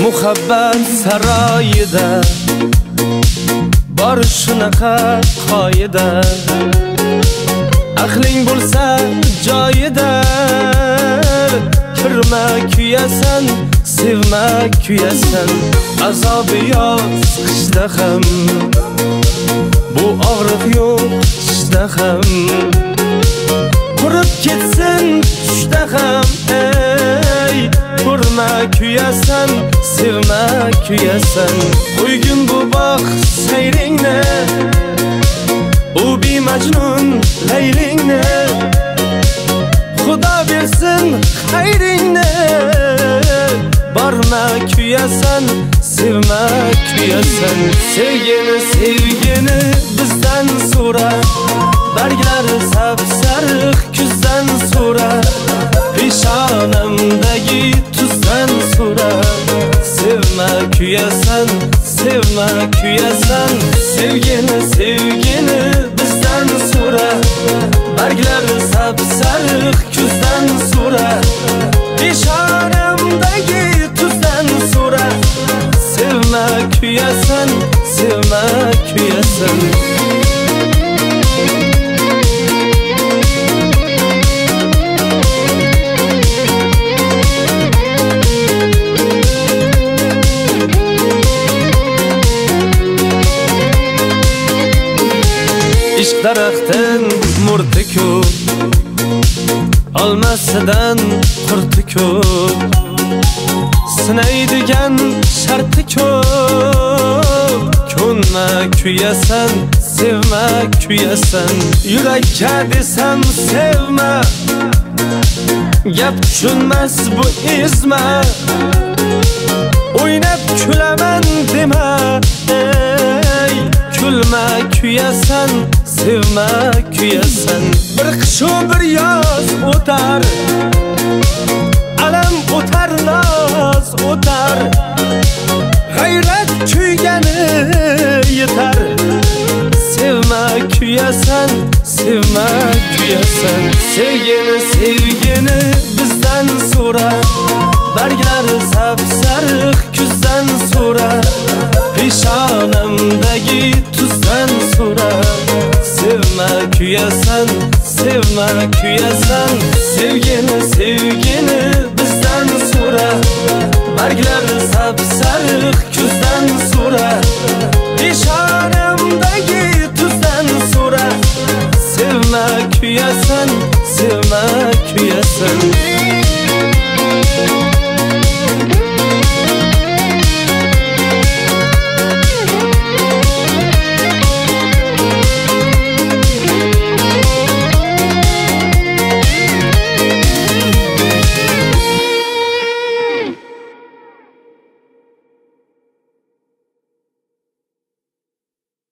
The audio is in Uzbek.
Muhabbat saroyida bor shunaqa qoida, aqling bo'lsa joyida. Kirma kuyasan, sevma kuyasan, azobi yoz qishda ham, bu og'riq yo'q tishda ham. Qurib ketsin tushda ham, ey ko'rma kuyasan, sevma kuyasan. Qo'ygin bu bog' sayringni, u bemajnun laylingni. Xudo bersin xayringni, borma kuyasan, sevma kuyasan. Sevgini bizdan so'ra, barglari sapsariq kuzdan so'ra, peshonamdagi tuzdan so'ra. Sevma kuyasan, sevma kuyasan. Sevgini bizdan so'ra, barglari sapsariq kuzdan so'ra, peshonamdagi tuzdan so'ra. Sevma kuyasan, sevma kuyasan. Ishq daraxtin murti ko'p, olmasidan qurti ko'p, sinaydigan sharti ko'p. Ko'nma kuyasan, sevma kuyasan. Yurakka desam sevma, gap tushunmas bu ezma. O'ynab kulaman dema, ey kulma kuyasan, sevma kuyasan. Bir qish bir yoz o'tar, alam o'tar, noz o'tar, g'ayrat kuygani yetar. Sevma kuyasan, sevma kuyasan. Sevgini bizdan so'ra, barglari sapsariq kuzdan so'ra, peshonamdagi tuzdan so'ra. Sevma kuyasan, sevma kuyasan. Sevgini bizdan so'ra, barglari sapsariq kuzdan so'ra, peshonamdagi tuzdan so'ra. Sevma kuyasan, sevma kuyasan.